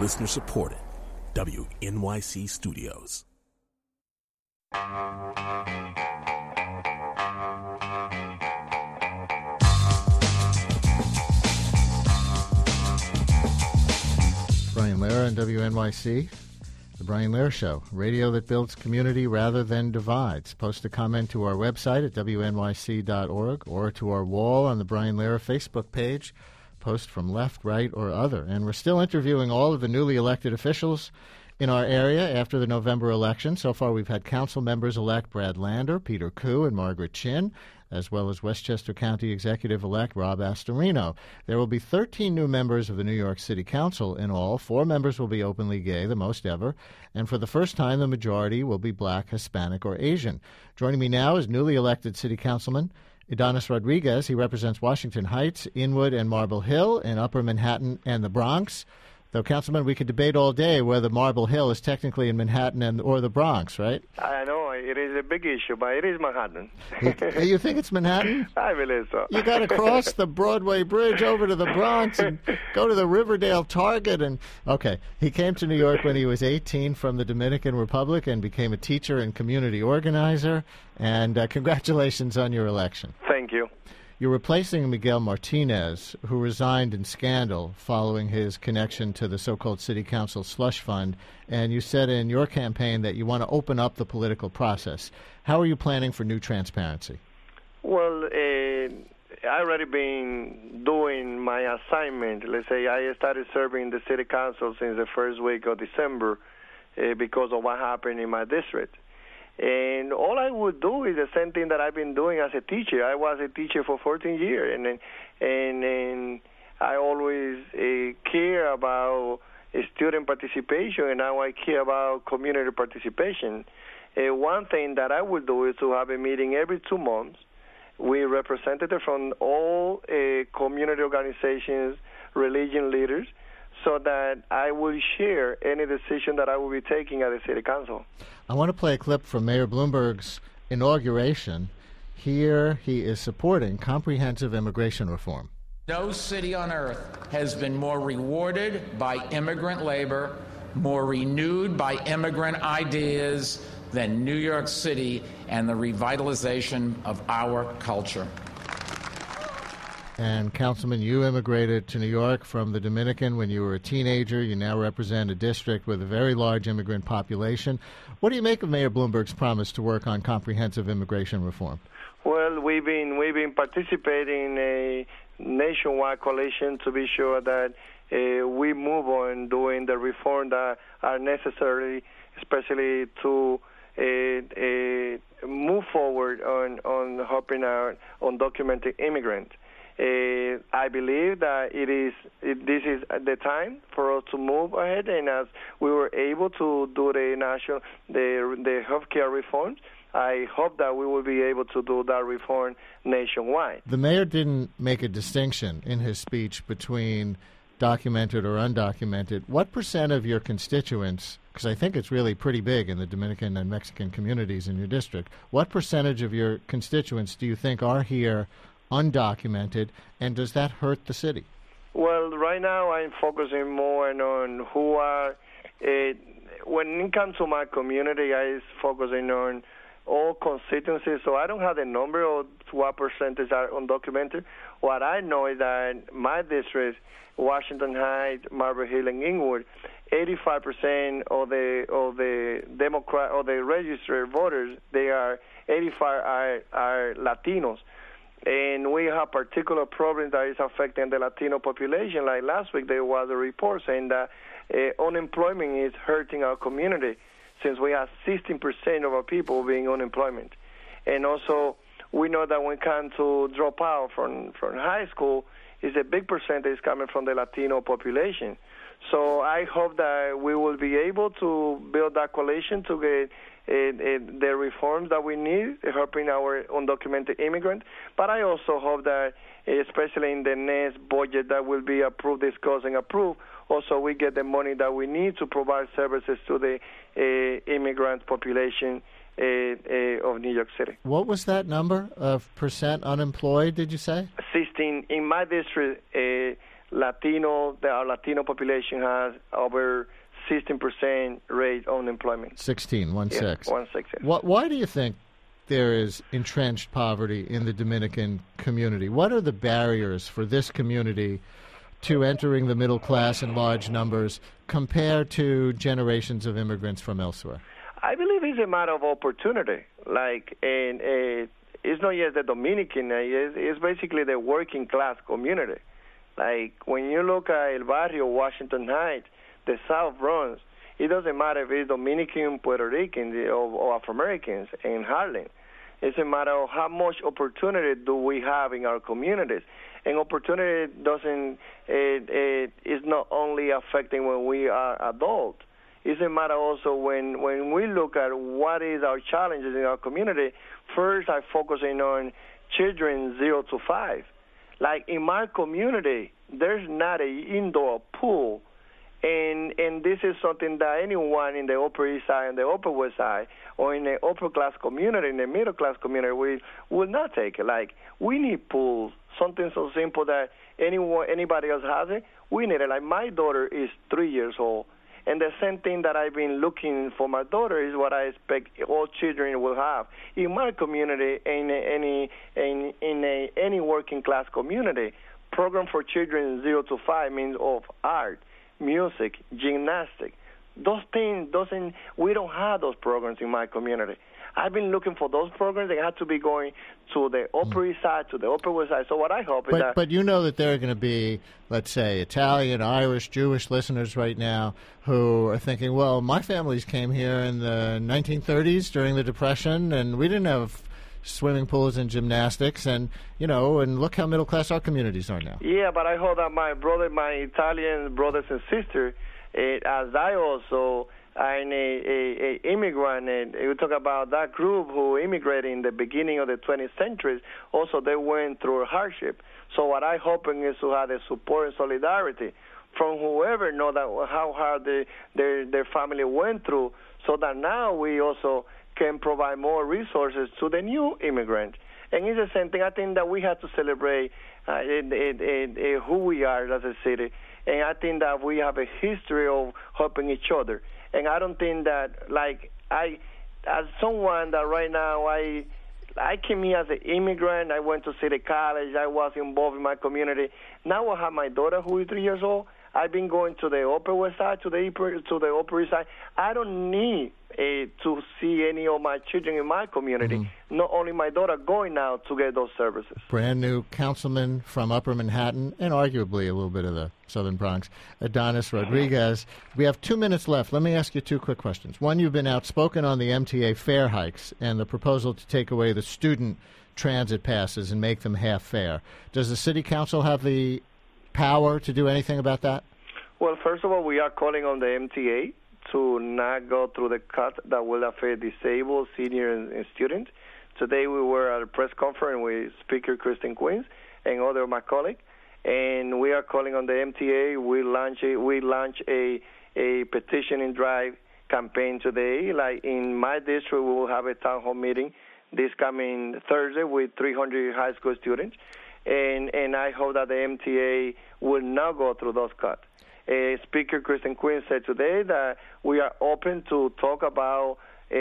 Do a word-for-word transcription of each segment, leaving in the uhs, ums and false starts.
Listener supported. W N Y C Studios. Brian Lehrer on W N Y C. The Brian Lehrer Show, radio that builds community rather than divides. Post a comment to our website at W N Y C dot org or to our wall on the Brian Lehrer Facebook page. Post from left, right, or other. And we're still interviewing all of the newly elected officials in our area after the November election. So far, we've had council members-elect Brad Lander, Peter Koo, and Margaret Chin, as well as Westchester County Executive-elect Rob Astorino. There will be thirteen new members of the New York City Council in all. Four members will be openly gay, the most ever. And for the first time, the majority will be black, Hispanic, or Asian. Joining me now is newly elected City Councilman Adonis Rodriguez. He represents Washington Heights, Inwood, and Marble Hill in Upper Manhattan and the Bronx. Though, Councilman, we could debate all day whether Marble Hill is technically in Manhattan and or the Bronx, right? I know. It is a big issue, but it is Manhattan. you, you think it's Manhattan? I believe so. You got to cross the Broadway Bridge over to the Bronx and go to the Riverdale Target. And okay, he came to New York when he was eighteen from the Dominican Republic and became a teacher and community organizer. And uh, congratulations on your election. Thank you. You're replacing Miguel Martinez, who resigned in scandal following his connection to the so-called City Council slush fund, and you said in your campaign that you want to open up the political process. How are you planning for new transparency? Well, uh, I already been doing my assignment. Let's say I started serving the City Council since the first week of December uh, because of what happened in my district. And all I would do is the same thing that I've been doing as a teacher. I was a teacher for fourteen years, and and, and I always uh, care about uh, student participation, and now I care about community participation. Uh, one thing that I would do is to have a meeting every two months with representatives from all uh, community organizations, religion leaders, so that I will share any decision that I will be taking at the City Council. I want to play a clip from Mayor Bloomberg's inauguration. Here he is supporting comprehensive immigration reform. No city on earth has been more rewarded by immigrant labor, more renewed by immigrant ideas than New York City and the revitalization of our culture. And, Councilman, you immigrated to New York from the Dominican when you were a teenager. You now represent a district with a very large immigrant population. What do you make of Mayor Bloomberg's promise to work on comprehensive immigration reform? Well, we've been we've been participating in a nationwide coalition to be sure that uh, we move on doing the reform that are necessary, especially to uh, uh, move forward on, on helping our undocumented immigrants. Uh, I believe that it is it, this is the time for us to move ahead, and as we were able to do the national the the healthcare reforms, I hope that we will be able to do that reform nationwide. The mayor didn't make a distinction in his speech between documented or undocumented. What percent of your constituents, because I think it's really pretty big in the Dominican and Mexican communities in your district, what percentage of your constituents do you think are here undocumented, and does that hurt the city? Well, right now I'm focusing more on who are, uh, when it comes to my community, I is focusing on all constituencies, so I don't have the number of what percentage are undocumented. What I know is that my district, Washington Heights, Marble Hill, and Inwood, eighty-five percent of the of the Democrat or the registered voters, they are eighty-five are, are Latinos. And we have particular problems that is affecting the Latino population. Like last week, there was a report saying that uh, unemployment is hurting our community, since we have sixteen percent of our people being unemployment. And also, we know that when it comes to drop out from, from high school, is a big percentage coming from the Latino population. So I hope that we will be able to build that coalition to get uh, uh, the reforms that we need, helping our undocumented immigrants. But I also hope that, especially in the next budget that will be approved, discussed, and approved, also we get the money that we need to provide services to the uh, immigrant population uh, uh, of New York City. What was that number of percent unemployed, did you say? sixteen. In my district, uh, Latino, the, our Latino population has over sixteen percent rate of unemployment. sixteen, one yeah, six. One six. Yes. What, why do you think there is entrenched poverty in the Dominican community? What are the barriers for this community to entering the middle class in large numbers compared to generations of immigrants from elsewhere? I believe it's a matter of opportunity. Like, and uh, it's not just the Dominican, uh, it's, it's basically the working class community. Like, when you look at El Barrio, Washington Heights, the South Bronx, it doesn't matter if it's Dominican, Puerto Rican, or, or Afro-Americans in Harlem. It's a matter of how much opportunity do we have in our communities. And opportunity doesn't, it, it is not only affecting when we are adults. It's a matter also when, when we look at what is our challenges in our community. First, I'm focusing on children zero to five. Like in my community, there's not an indoor pool. And and this is something that anyone in the Upper East Side and the Upper West Side or in the upper class community, in the middle class community, we will not take it. Like, we need pools, something so simple that anyone, anybody else has it. We need it. Like, my daughter is three years old, and the same thing that I've been looking for my daughter is what I expect all children will have. In my community, in any in, in a, any working class community, program for children zero to five means of art, music, gymnastics. Those things doesn't, we don't have those programs in my community. I've been looking for those programs. They have to be going to the Upper East Side, to the Upper West Side. So what I hope but, is that... But you know that there are going to be, let's say, Italian, Irish, Jewish listeners right now who are thinking, well, my families came here in the nineteen thirties during the Depression, and we didn't have swimming pools and gymnastics, and, you know, and look how middle-class our communities are now. Yeah, but I hope that my brother, my Italian brothers and sisters, uh, as I also... I'm a, a, a immigrant, and we talk about that group who immigrated in the beginning of the twentieth century. Also, they went through hardship. So what I'm hoping is to have the support and solidarity from whoever know that how hard the, their their family went through, so that now we also can provide more resources to the new immigrant. And it's the same thing. I think that we have to celebrate uh, in, in, in, in who we are as a city, and I think that we have a history of helping each other. And I don't think that, like, I, as someone that right now, I I came here as an immigrant. I went to City College. I was involved in my community. Now I have my daughter who is three years old. I've been going to the Upper West Side, to the upper, to the Upper East Side. I don't need uh, to see any of my children in my community, mm-hmm. not only my daughter going out to get those services. Brand new councilman from Upper Manhattan and arguably a little bit of the Southern Bronx, Adonis Rodriguez. We have two minutes left. Let me ask you two quick questions. One, you've been outspoken on the M T A fare hikes and the proposal to take away the student transit passes and make them half fare. Does the city council have the power to do anything about that? Well, first of all, we are calling on the M T A to not go through the cut that will affect disabled, senior, and, and students. Today we were at a press conference with Speaker Kristen Queens and other of my colleagues, and we are calling on the M T A. We launch a, we launch a a petitioning drive campaign today. Like in my district, we will have a town hall meeting this coming Thursday with three hundred high school students. And, and I hope that the M T A will not go through those cuts. Uh, Speaker Kristen Quinn said today that we are open to talk about uh,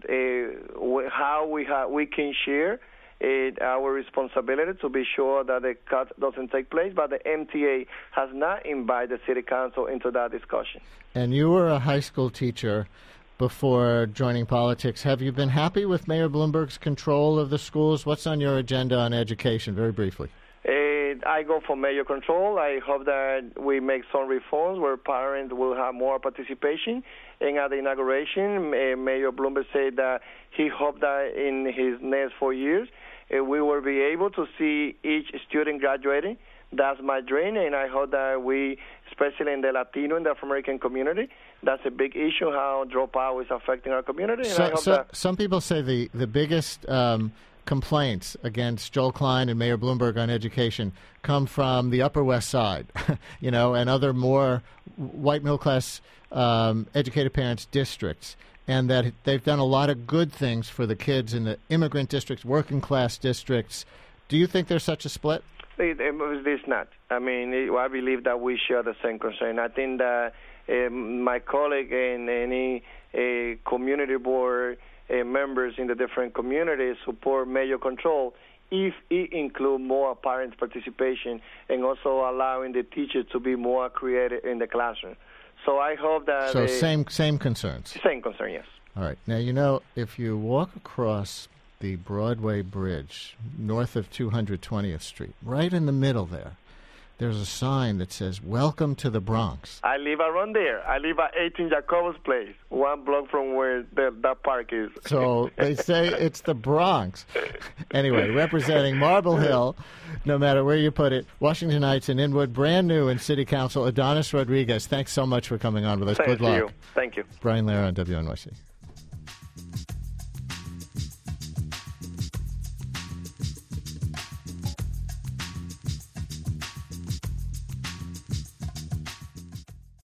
uh, how we ha- we can share uh, our responsibility to be sure that the cut doesn't take place, but the M T A has not invited the City Council into that discussion. And you were a high school teacher before joining politics. Have you been happy with Mayor Bloomberg's control of the schools? What's on your agenda on education, very briefly? Uh, I go for mayor control. I hope that we make some reforms where parents will have more participation. And at the inauguration, uh, Mayor Bloomberg said that he hoped that in his next four years, uh, we will be able to see each student graduating. That's my dream, and I hope that we, especially in the Latino and the Afro-American community, that's a big issue, how dropout is affecting our community. And so, I hope so that some people say the, the biggest um, complaints against Joel Klein and Mayor Bloomberg on education come from the Upper West Side, you know, and other more white middle-class um, educated parents' districts, and that they've done a lot of good things for the kids in the immigrant districts, working-class districts. Do you think there's such a split? it, it, it's not. I mean, it, I believe that we share the same concern. I think that um, my colleague and any uh, community board uh, members in the different communities support major control if it includes more parent participation and also allowing the teachers to be more creative in the classroom. So I hope that... So uh, same same concerns. Same concern, yes. All right. Now, you know, if you walk across the Broadway Bridge north of two hundred twentieth Street, right in the middle there, there's a sign that says, "Welcome to the Bronx." I live around there. I live at eighteen Jacobus Place, one block from where the, that park is. So they say it's the Bronx. Anyway, representing Marble Hill, no matter where you put it, Washington Heights and Inwood, brand new in City Council, Adonis Rodriguez. Thanks so much for coming on with us. Thank Good luck. you. Thank you. Brian Lehrer on W N Y C.